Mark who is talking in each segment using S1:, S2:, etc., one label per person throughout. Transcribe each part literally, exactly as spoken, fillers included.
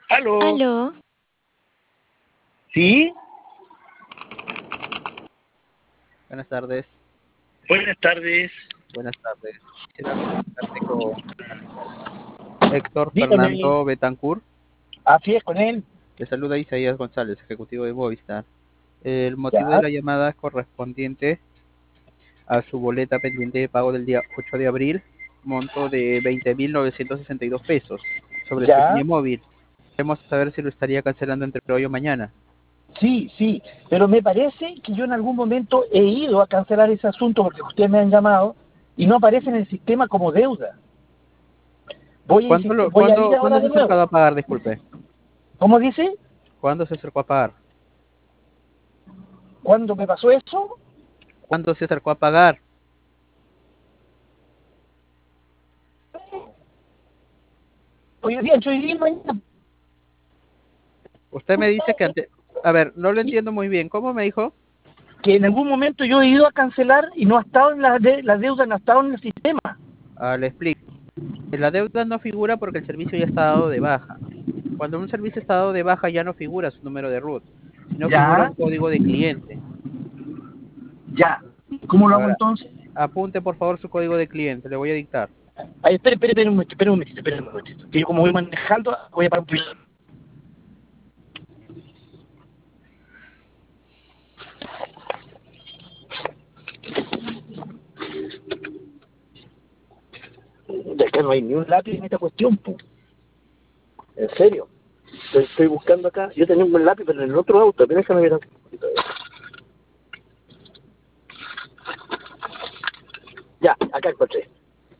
S1: Aló.
S2: Aló,
S1: ¿Sí?
S3: Buenas tardes,
S1: Buenas tardes.
S3: buenas tardes. Quisiera comunicarme con Héctor
S1: Dígame.
S3: Fernando Betancourt.
S1: Así es con él.
S3: Le saluda Isaías González, ejecutivo de Movistar. El motivo de
S1: Ya,
S3: la llamada es correspondiente a su boleta pendiente de pago del día ocho de abril, monto de veinte mil novecientos sesenta y dos pesos, sobre su
S1: ya.
S3: línea móvil. Queremos saber si lo estaría cancelando entre hoy o mañana.
S1: Sí, sí. Pero me parece que yo en algún momento he ido a cancelar ese asunto porque ustedes me han llamado y no aparece en el sistema como deuda. Voy a
S3: ¿Cuándo,
S1: insistir,
S3: lo,
S1: voy a ir
S3: cuándo,
S1: ahora
S3: ¿cuándo se ha
S1: de nuevo.
S3: acercado a pagar? Disculpe.
S1: ¿Cómo dice?
S3: ¿Cuándo se acercó a pagar?
S1: ¿Cuándo me pasó eso?
S3: ¿Cuándo se acercó a pagar?
S1: Hoy día, hoy día, mañana.
S3: Usted me dice que ante... A ver, no lo entiendo muy bien. ¿Cómo me dijo?
S1: Que en algún momento yo he ido a cancelar y no ha estado en la, de, la deuda, no ha estado en el sistema.
S3: Ah, le explico. La deuda no figura porque el servicio ya está dado de baja. Cuando un servicio está dado de baja ya no figura su número de root, sino figura
S1: Ya,
S3: un código de cliente.
S1: ya. ¿Cómo lo hago
S3: Ahora,
S1: entonces?
S3: apunte por favor su código de cliente, le voy a dictar.
S1: Ay, espere, espere, espere un momentito, espere un momentito, espere un momentito. Que yo como voy manejando, voy a parar un poquito. Es que no hay ni un lápiz en esta cuestión, po. En serio. Estoy, estoy buscando acá. Yo tenía un lápiz, pero en el otro auto. Pero déjame ver aquí un poquito. Ya, acá encontré.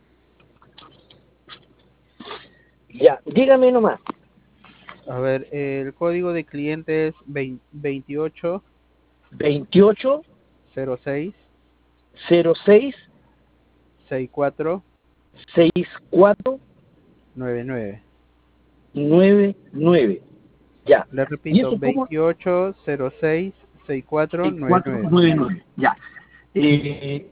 S1: Ya, dígame nomás.
S3: A ver, el código de cliente es veintiocho
S1: veintiocho
S3: cero seis
S1: cero seis
S3: sesenta y cuatro
S1: sesenta y cuatro
S3: noventa y nueve.
S1: noventa y nueve. Ya.
S3: Le
S1: ¿Y
S3: repito,
S1: eso cómo?
S3: veintiocho cero seis sesenta y cuatro noventa y nueve.
S1: sesenta y cuatro noventa y nueve. Ya. Eh,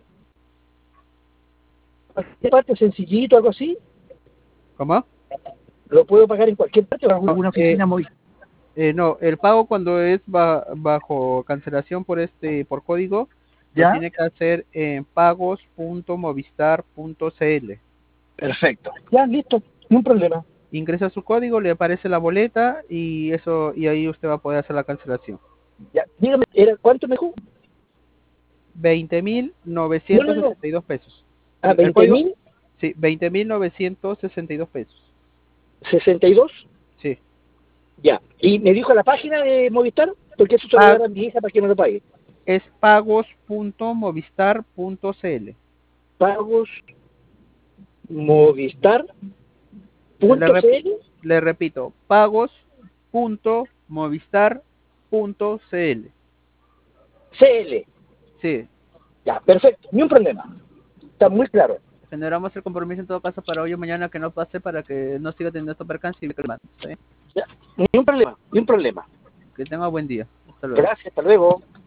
S1: ¿Qué parte sencillito, algo así?
S3: ¿Cómo?
S1: ¿Lo puedo pagar en cualquier parte o en
S3: No,
S1: alguna
S3: eh,
S1: oficina móvil?
S3: Eh, no, el pago cuando es ba- bajo cancelación por este por código lo
S1: ¿Ya?
S3: tiene que hacer en pagos punto movistar punto cl.
S1: Perfecto. Ya, listo. Ni un problema.
S3: Ingresa su código, le aparece la boleta y eso y ahí usted va a poder hacer la cancelación.
S1: Ya, dígame, ¿era, ¿cuánto me dijo?
S3: Veinte mil
S1: No,
S3: novecientos
S1: no, no.
S3: sesenta y dos pesos.
S1: ¿A
S3: El
S1: veinte
S3: código,
S1: mil?
S3: sí, veinte mil novecientos sesenta y dos pesos.
S1: ¿sesenta y dos?
S3: Sí.
S1: Ya. ¿Y me dijo la página de Movistar? Porque eso se lo voy a
S3: Pa-
S1: dar a mi hija para que no lo pague.
S3: es pagos punto movistar punto cl.
S1: Pagos Movistar
S3: Le,
S1: punto
S3: rep-
S1: cl.
S3: le repito, pagos punto movistar punto cl.
S1: CL.
S3: Sí,
S1: Ya, perfecto. Ni un problema. Está muy claro.
S3: generamos el compromiso en todo caso para hoy o mañana que no pase para que no siga teniendo estos percances y reclamando. ¿Sí?
S1: Ya. Ni un problema. Ni un problema.
S3: Que tenga buen día. Hasta luego.
S1: Gracias. Hasta luego.